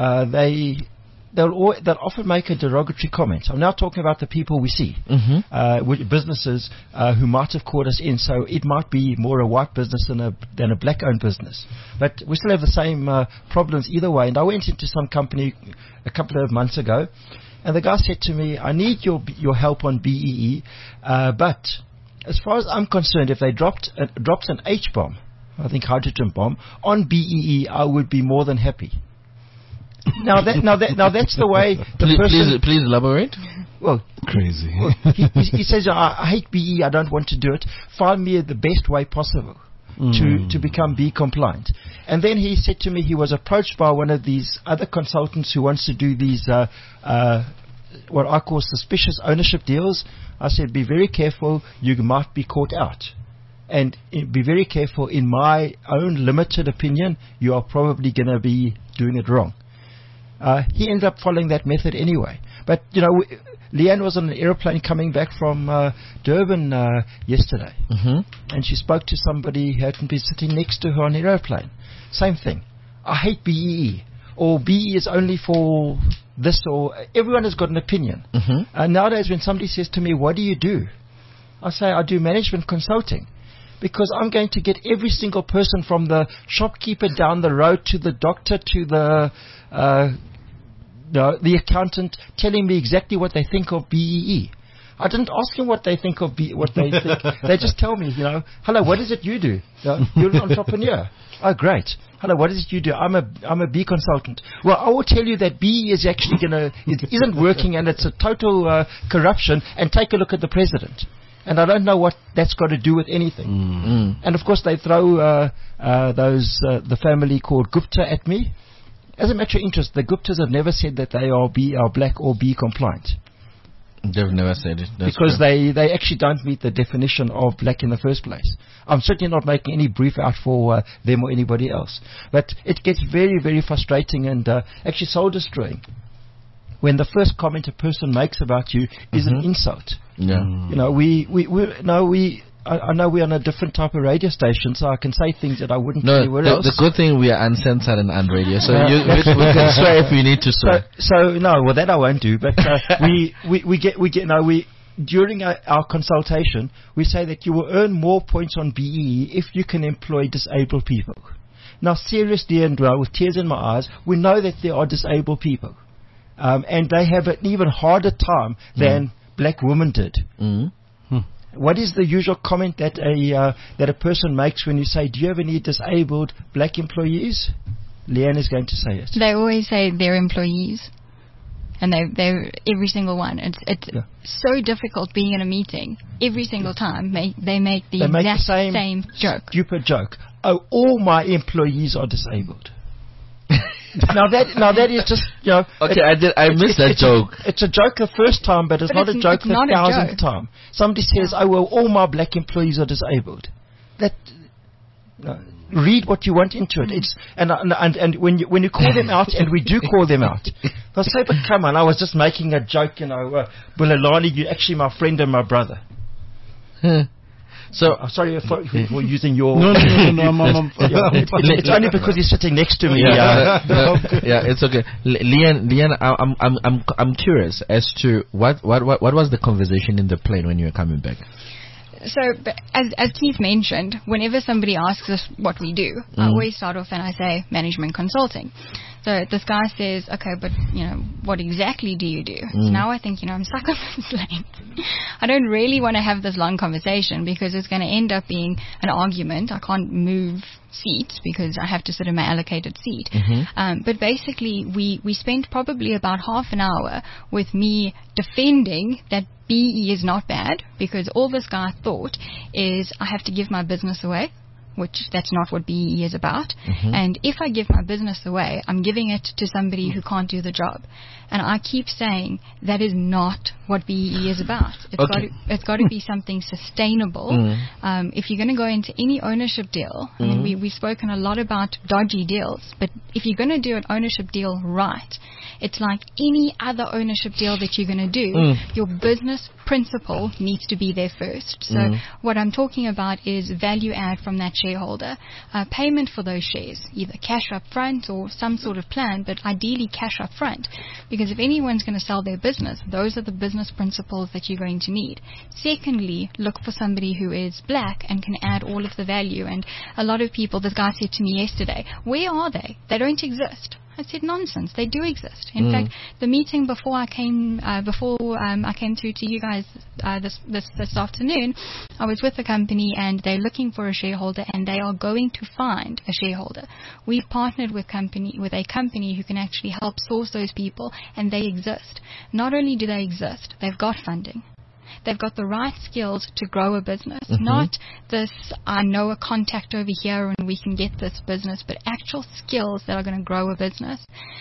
they'll often make a derogatory comment. I'm now talking about the people we see, businesses who might have called us in. So it might be more a white business than a black-owned business, but we still have the same problems either way. And I went into some company a couple of months ago, and the guy said to me, "I need your help on BEE, but as far as I'm concerned, if they dropped an H-bomb, I think hydrogen bomb, on BEE, I would be more than happy." Now that's the way the person. Please elaborate. Well, crazy. He says, I hate BEE. I don't want to do it. Find me the best way possible to become BEE compliant. And then he said to me he was approached by one of these other consultants who wants to do these what I call suspicious ownership deals. I said, be very careful. You might be caught out. And be very careful. In my own limited opinion, you are probably going to be doing it wrong. He ended up following that method anyway. But, Leanne was on an aeroplane coming back from Durban yesterday, and she spoke to somebody who happened to be sitting next to her on the aeroplane. Same thing. I hate BEE, or BEE is only for this, or everyone has got an opinion. And nowadays when somebody says to me, what do you do? I say, I do management consulting. Because I'm going to get every single person from the shopkeeper down the road to the doctor to the accountant telling me exactly what they think of BEE. I didn't ask them what they think of what they think. They just tell me, hello, what is it you do? You're an entrepreneur. Oh, great. Hello, what is it you do? I'm a B consultant. Well, I will tell you that BEE is actually it isn't working, and it's a total corruption. And take a look at the president. And I don't know what that's got to do with anything. And of course they throw the family called Gupta at me. As a matter of interest, the Guptas have never said that they are black or B compliant. They've never said it. Because they actually don't meet the definition of black in the first place. I'm certainly not making any brief out for them or anybody else. But it gets very, very frustrating and actually soul destroying when the first comment a person makes about you is an insult. Yeah. I know we're on a different type of radio station, so I can say things that I wouldn't anywhere else. The good thing we are uncensored and unradio, so we can swear if we need to swear. That I won't do. But during our consultation, we say that you will earn more points on BEE if you can employ disabled people. Now, seriously, and with tears in my eyes, we know that there are disabled people, and they have an even harder time than black women did. What is the usual comment that a person makes when you say, do you have any disabled black employees? Leanne is going to say it. They always say they're employees. And they're every single one. It's so difficult being in a meeting. Every single time they make the same joke. Stupid joke. Oh, all my employees are disabled. Now that is just, Okay, I missed that joke. It's a joke the first time, but it's not a joke the thousandth time. Somebody says, oh, well, all my black employees are disabled. Read what you want into it. It's and when you call them out, and we do call them out, they'll say, but come on, I was just making a joke, Bulelani, you're actually my friend and my brother. So sorry for using your. No. It's only because he's sitting next to me. It's okay. Leanne, I'm curious as to what was the conversation in the plane when you were coming back. So, as Keith mentioned, whenever somebody asks us what we do, I always start off and I say management consulting. So this guy says, okay, but what exactly do you do? So now I think, I'm stuck on this lane. I don't really want to have this long conversation because it's going to end up being an argument. I can't move seats because I have to sit in my allocated seat. But basically, we spent probably about half an hour with me defending that BEE is not bad, because all this guy thought is I have to give my business away, which that's not what BEE is about. And if I give my business away, I'm giving it to somebody who can't do the job. And I keep saying that is not what BEE is about. It's got to be something sustainable. If you're going to go into any ownership deal, I mean, we've spoken a lot about dodgy deals, but if you're going to do an ownership deal right, it's like any other ownership deal that you're going to do. Your business principle needs to be there first. So what I'm talking about is value add from that shareholder, payment for those shares, either cash up front or some sort of plan, but ideally cash up front, because if anyone's going to sell their business, those are the business principles that you're going to need. Secondly, look for somebody who is black and can add all of the value. And a lot of people, this guy said to me yesterday, where are they? They don't exist. I said, nonsense. They do exist. In fact, the meeting before I came through to you guys this afternoon, I was with the company and they're looking for a shareholder and they are going to find a shareholder. We've partnered with a company who can actually help source those people, and they exist. Not only do they exist, they've got funding. They've got the right skills to grow a business. Not this, I know a contact over here and we can get this business, but actual skills that are going to grow a business.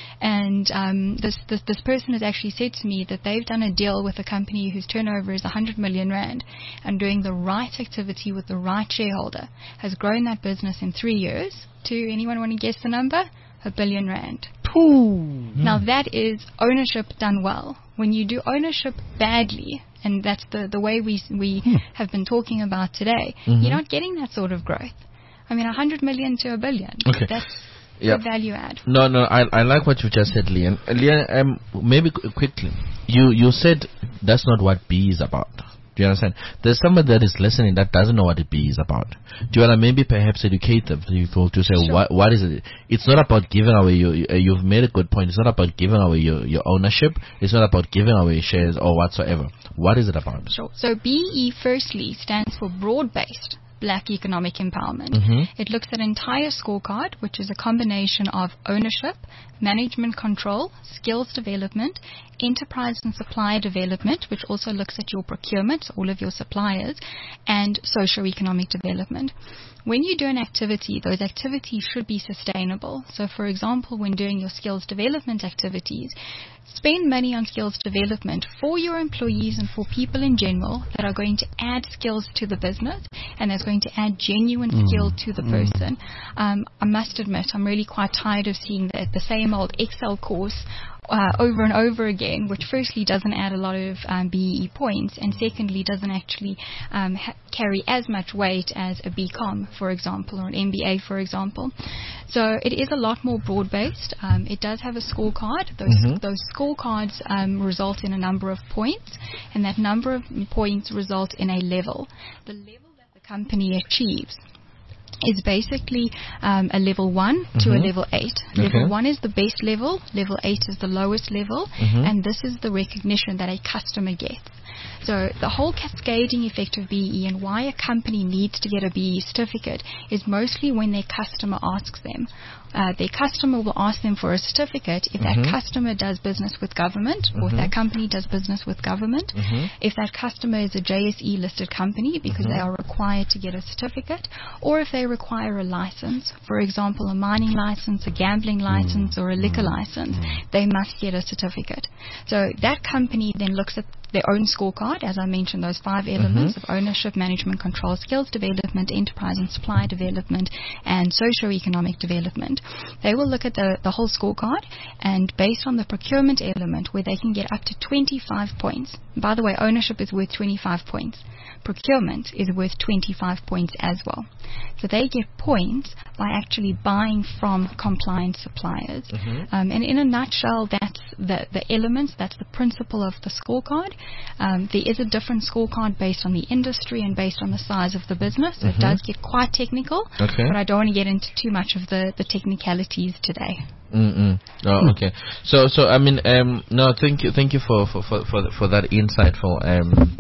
And this person has actually said to me that they've done a deal with a company whose turnover is 100 million rand, and doing the right activity with the right shareholder has grown that business in 3 years to, anyone want to guess the number? 1 billion rand. Now that is ownership done well. When you do ownership badly, and that's the way we have been talking about today, you're not getting that sort of growth. I mean, 100 million to a billion. Okay. That's good value add. No, I like what you just said, Leanne. Leanne, maybe quickly, you said that's not what B is about. Do you understand? There's somebody that is listening that doesn't know what the B is about. Do you want to maybe perhaps educate them to say what is it? It's not about giving away you've made a good point. It's not about giving away your ownership. It's not about giving away shares or whatsoever. What is it about? Sure. So BE firstly stands for broad-based Black economic empowerment. It looks at an entire scorecard, which is a combination of ownership, management control, skills development, enterprise and supplier development, which also looks at your procurement, all of your suppliers, and socio-economic development. When you do an activity, those activities should be sustainable. So, for example, when doing your skills development activities, spend money on skills development for your employees and for people in general that are going to add skills to the business and that's going to add genuine skill to the person. I must admit, I'm really quite tired of seeing the same old Excel course over and over again, which firstly doesn't add a lot of BEE points, and secondly doesn't actually carry as much weight as a BCom, for example, or an MBA, for example. So it is a lot more broad-based. It does have a scorecard. Those scorecards result in a number of points, and that number of points result in a level. The level that the company achieves is basically a level 1 to a level 8. Level 1 is the best level, level 8 is the lowest level, and this is the recognition that a customer gets. So the whole cascading effect of BE and why a company needs to get a BE certificate is mostly when their customer asks them. Their customer will ask them for a certificate if that customer does business with government, or if that company does business with government, if that customer is a JSE listed company because they are required to get a certificate, or if they require a license, for example a mining license, a gambling license, or a liquor license, they must get a certificate. So that company then looks at their own scorecard, as I mentioned, those 5 elements of ownership, management, control, skills development, enterprise and supply development, and socio-economic development. They will look at the whole scorecard, and based on the procurement element, where they can get up to 25 points. By the way, ownership is worth 25 points. Procurement is worth 25 points as well. So they get points by actually buying from compliant suppliers. And in a nutshell, that's the elements, that's the principle of the scorecard. There is a different scorecard based on the industry and based on the size of the business. So it does get quite technical, but I don't want to get into too much of the technicalities today. Oh, okay. So I mean, no, thank you for that insightful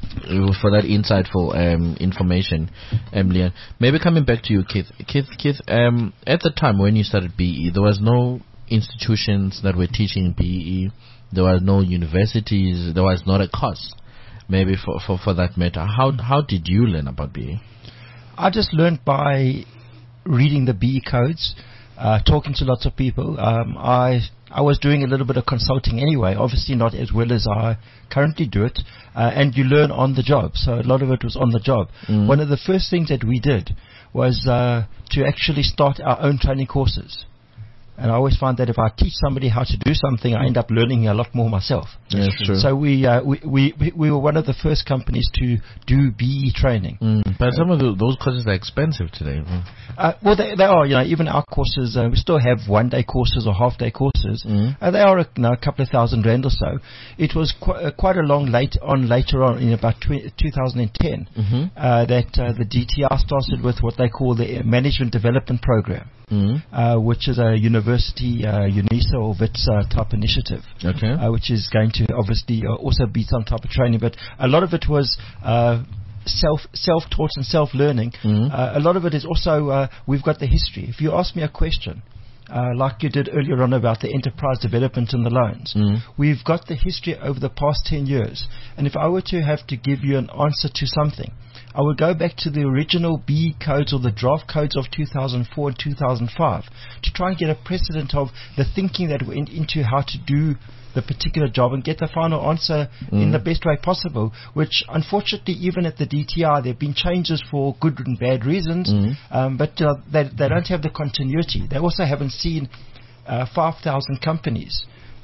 information, Leanne. Maybe coming back to you, Keith. Keith, at the time when you started BE, there was no institutions that were teaching BE. There was no universities. There was not a course, maybe for that matter. How did you learn about BE? I just learned by reading the BE codes, talking to lots of people. I was doing a little bit of consulting anyway, obviously not as well as I currently do it, and you learn on the job, so a lot of it was on the job. One of the first things that we did was to actually start our own training courses. And I always find that if I teach somebody how to do something, I end up learning a lot more myself. Yes, true. So we were one of the first companies to do BE training. But some of those courses are expensive today. Well, they are. You know, even our courses, we still have one-day courses or half-day courses. They are a couple of $1,000 or so. It was quite a long later on in about 2010 that the DTR started with what they call the Management Development Program. Which is a university UNISA or WITS type initiative, which is going to obviously also be some type of training, but a lot of it was self-taught and self-learning. A lot of it is also we've got the history. If you ask me a question like you did earlier on about the enterprise development and the loans, we've got the history over the past 10 years, and if I were to have to give you an answer to something, I would go back to the original BE codes or the draft codes of 2004 and 2005 to try and get a precedent of the thinking that went into how to do the particular job and get the final answer in the best way possible, which unfortunately even at the DTR there have been changes for good and bad reasons, but they don't have the continuity. They also haven't seen 5,000 companies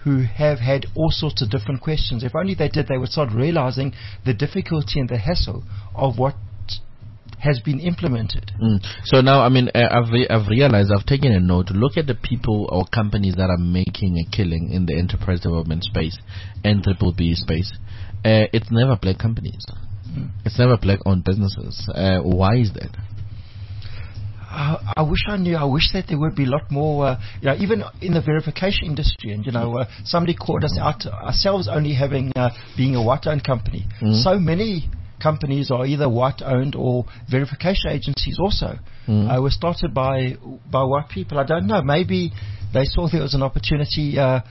who have had all sorts of different questions. If only they did, they would start realizing the difficulty and the hassle of what has been implemented. So now, I mean, I've realized, I've taken a note. Look at the people or companies that are making a killing in the enterprise development space and BBB space. It's never black companies. It's never black-owned businesses. Why is that? I wish I knew. I wish that there would be a lot more, even in the verification industry. And, somebody called us out, ourselves only having, being a white-owned company. So many companies are either white-owned or verification agencies also were started by white people. I don't know. Maybe they saw there was an opportunity,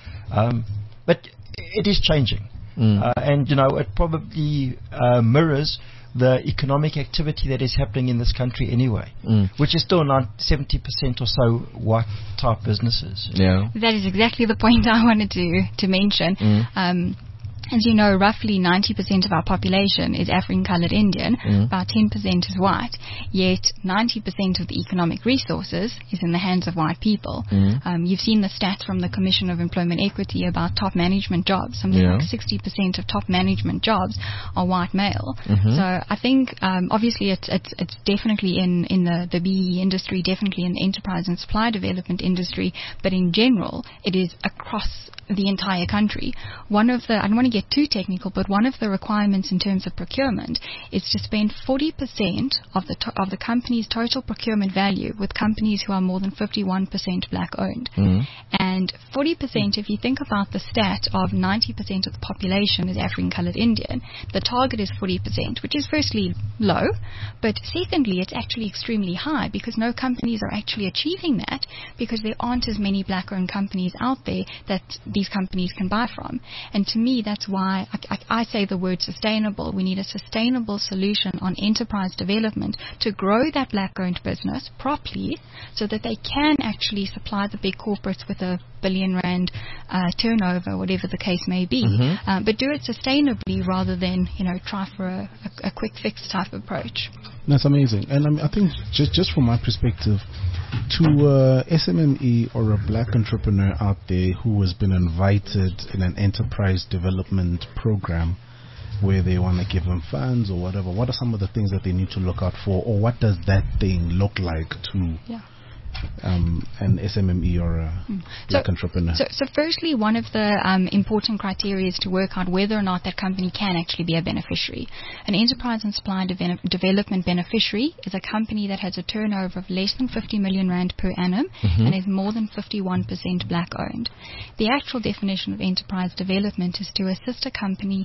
but it is changing. And, it probably mirrors the economic activity that is happening in this country anyway, which is still around 70% or so white-type businesses. Yeah. That is exactly the point I wanted to mention. As you know, roughly 90% of our population is African-coloured Indian, about 10% is white, yet 90% of the economic resources is in the hands of white people. You've seen the stats from the Commission of Employment Equity about top management jobs. Something like 60% of top management jobs are white male. So I think, obviously, it's definitely in the BEE industry, definitely in the enterprise and supply development industry, but in general, it is across the entire country. I don't want to get too technical, but one of the requirements in terms of procurement is to spend 40% of the company's total procurement value with companies who are more than 51% black owned. And 40%, if you think about the stat of 90% of the population is African coloured Indian, the target is 40%, which is firstly low, but secondly, it's actually extremely high because no companies are actually achieving that because there aren't as many black owned companies out there that these companies can buy from. And to me, that's why I say the word sustainable. We need a sustainable solution on enterprise development to grow that black-owned business properly so that they can actually supply the big corporates with a billion rand turnover, whatever the case may be, but do it sustainably rather than, try for a quick fix type approach. That's amazing. And I think just from my perspective, to SMME or a black entrepreneur out there who has been invited in an enterprise development program where they want to give them funds or whatever, what are some of the things that they need to look out for, or what does that thing look like to an SMME or a black entrepreneur? So firstly, one of the important criteria is to work out whether or not that company can actually be a beneficiary. An enterprise and supply development beneficiary is a company that has a turnover of less than 50 million rand per annum and is more than 51% black owned. The actual definition of enterprise development is to assist a company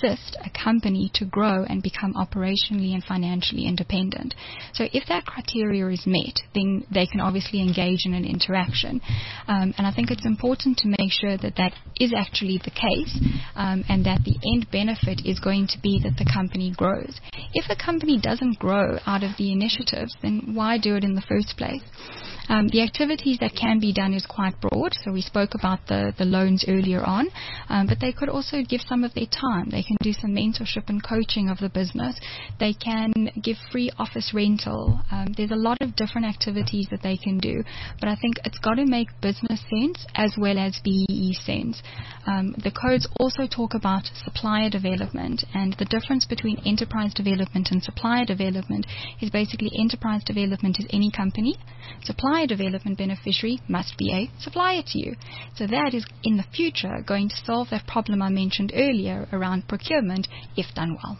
to grow and become operationally and financially independent. So if that criteria is met, then they can obviously engage in an interaction. And I think it's important to make sure that that is actually the case and that the end benefit is going to be that the company grows. If a company doesn't grow out of the initiatives, then why do it in the first place? The activities that can be done is quite broad. So we spoke about the loans earlier on, but they could also give some of their time. They can do some mentorship and coaching of the business. They can give free office rental. There's a lot of different activities that they can do, but I think it's got to make business sense as well as BEE sense. The codes also talk about supplier development, and the difference between enterprise development and supplier development is basically enterprise development is any company. Supplier development beneficiary must be a supplier to you. So that is in the future going to solve that problem I mentioned earlier around procurement if done well.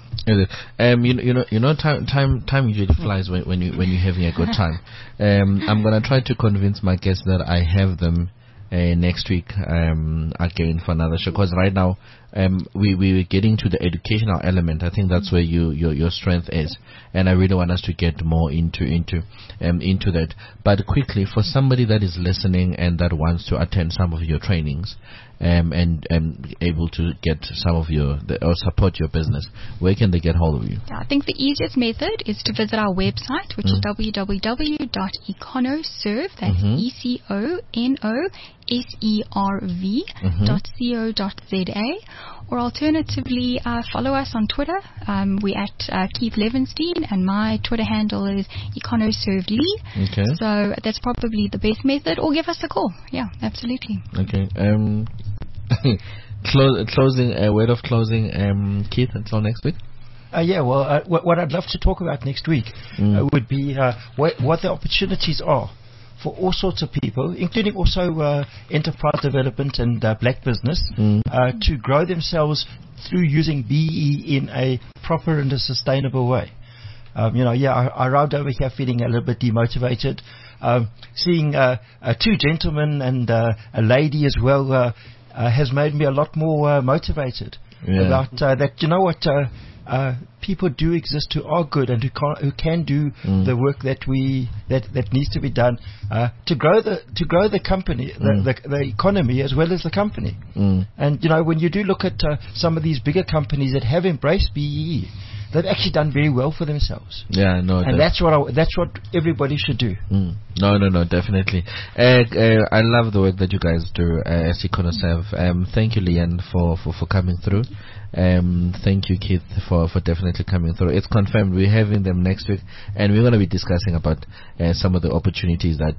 Time usually flies when you're having a good time. I'm going to try to convince my guests that I have them next week again for another show, because right now we're getting to the educational element. I think that's where your strength is, and I really want us to get more into that. But quickly, for somebody that is listening and that wants to attend some of your trainings and able to get some of or support your business, where can they get hold of you? I think the easiest method is to visit our website, which is www.econoserve, that's ECONOSERV.co.za, or alternatively follow us on Twitter. We're at Keith Levenstein, and my Twitter handle is EconoServeLee. Okay. So that's probably the best method, or give us a call. Yeah, absolutely. Okay. Closing, a word of closing, Keith, until next week. What I'd love to talk about next week would be what the opportunities are for all sorts of people, including also enterprise development and black business, to grow themselves through using BEE in a proper and a sustainable way. I arrived over here feeling a little bit demotivated. Seeing two gentlemen and a lady as well has made me a lot more motivated about that. You know what? People do exist who are good and who can do the work that needs to be done to grow the company, the economy as well as the company. And when you do look at some of these bigger companies that have embraced BEE, they've actually done very well for themselves. And that's what everybody should do. No, definitely. I love the work that you guys do as EconoServe. Thank you, Leanne, for coming through. Thank you, Keith, for definitely coming through. It's confirmed we're having them next week, and we're going to be discussing about some of the opportunities that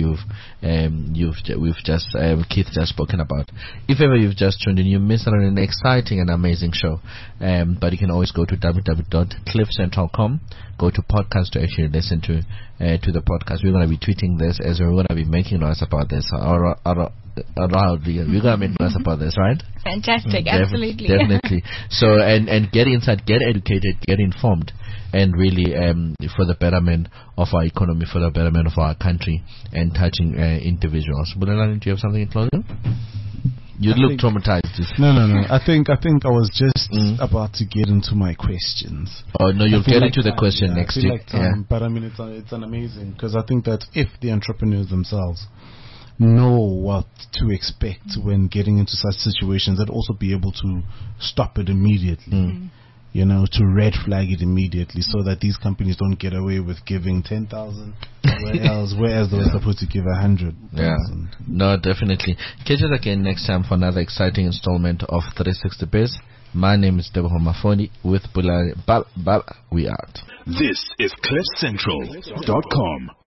Keith just spoken about. If ever you've just tuned in, you missed out on an exciting and amazing show. But you can always go to www.cliffcentral.com, go to podcast to actually listen to the podcast. We're going to be tweeting this as we're going to be making noise about this. We're going to make noise about this, right? Fantastic, absolutely. Definitely. So, and get inside, get educated, get informed, and really for the betterment of our economy, for the betterment of our country, and touching individuals. Bulelani, do you have something in closing? You look traumatized. No. I think I was just about to get into my questions. Oh no, you'll get into the question next week. But I mean, it's an amazing, because I think that if the entrepreneurs themselves know what to expect when getting into such situations, they'd also be able to stop it immediately. To red flag it immediately, so that these companies don't get away with giving 10,000 whereas they were supposed to give 100,000. No, definitely. Catch us again next time for another exciting installment of 360 Biz. My name is Deboho Mafoni with Bulelani. We out. This is CliffCentral.com.